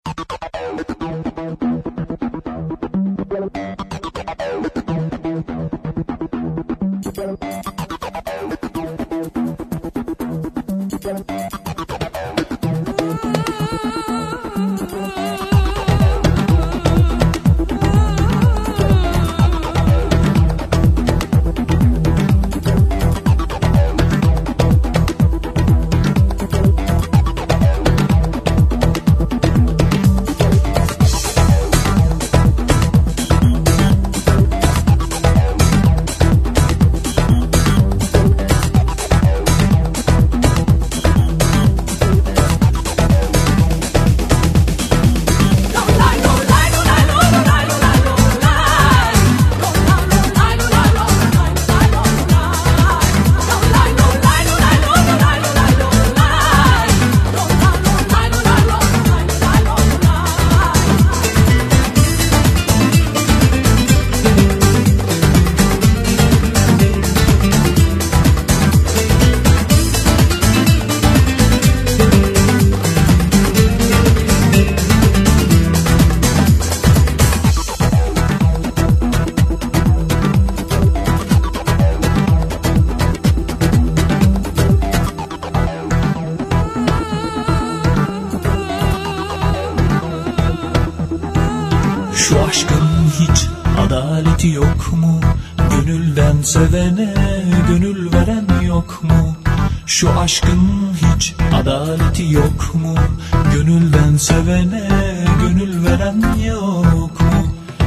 Şu aşkın hiç adaleti yok mu? Gönülden sevene gönül veren yok mu? Şu aşkın hiç adaleti yok mu? Gönülden sevene gönül veren yok mu?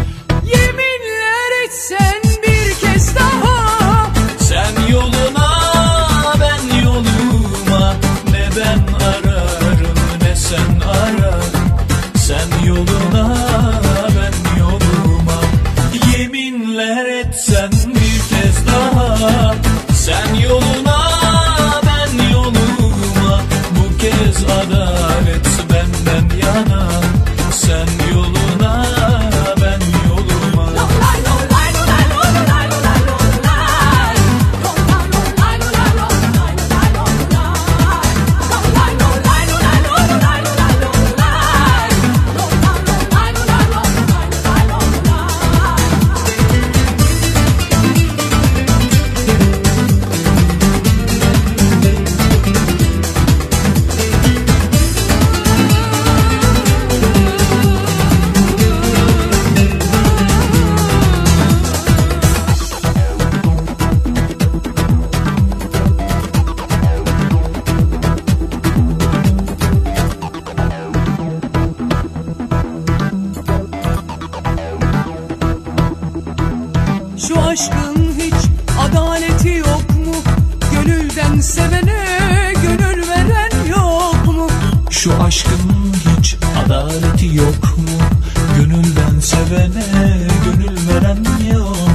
Yeminler etsen bir kez daha, sen yoluna ben yoluma, ne ben ararım ne sen arar. Sen yoluna ben yoluma, yeminler etsen bir kez daha. Sen yoluna ben yoluma, bu kez adalet benden yana. Sen yoluna ben yoluma. şu aşkın hiç adaleti yok mu? Gönülden sevene gönül veren yok mu? Şu aşkın hiç adaleti yok mu? Gönülden sevene gönül veren yok